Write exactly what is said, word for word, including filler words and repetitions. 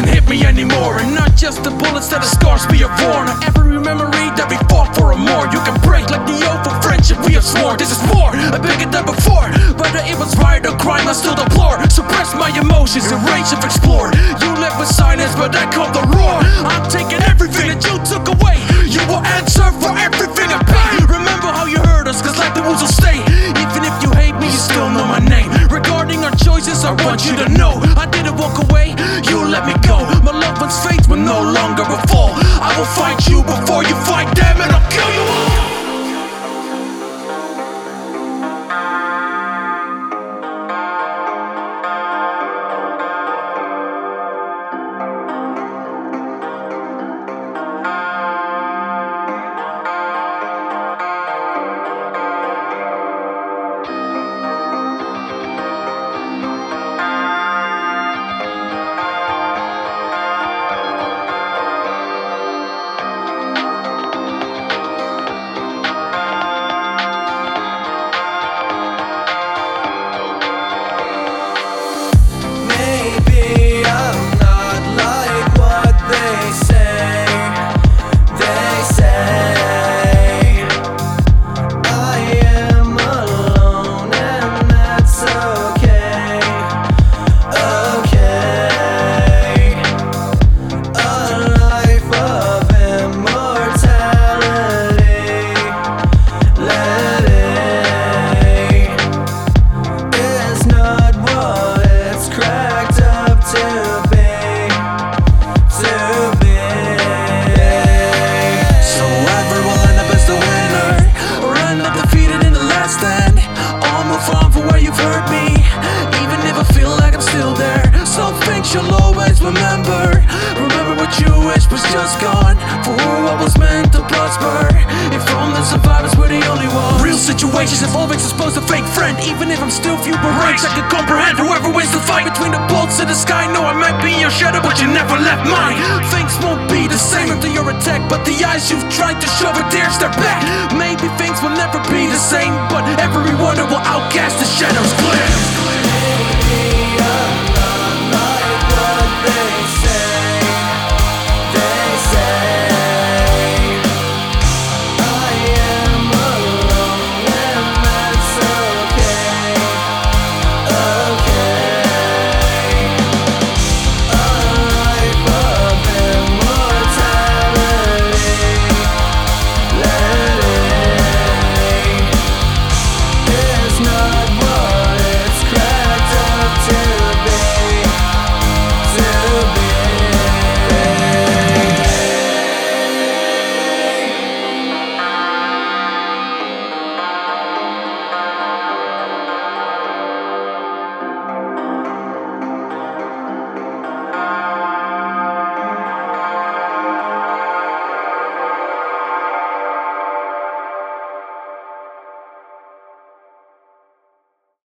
can't hit me anymore. And not just the bullets that the scars we have worn, or every memory that we fought for a more. You can break like the oath of friendship we have sworn. This is more, I bigger than before. Whether it was right or crime, I still deplore. Suppress my emotions, the rage of explore. You left with silence, but I come the roar. I'm taking everything that you took away. You will answer for everything I paid. Remember how you hurt us, cause like the wounds will stay. Even if you hate me, you still know my name. Regarding our choices, I want you to know I didn't walk away, you let me go. My loved one's fate will no longer a fall. I will fight you before you fight them, and I'll kill you all. You'll always remember. Remember what you wish was just gone, for what was meant to prosper. If from the survivors we're the only ones. Real situations have always exposed a fake friend. Even if I'm still few breaks, I can comprehend whoever wins the fight between the bolts in the sky. No, I might be your shadow, but you never left mine. Things won't be the same after your attack, but the eyes you've tried to show it dares stare back. Maybe things will never be the same, but every wonder will outcast the shadows glare.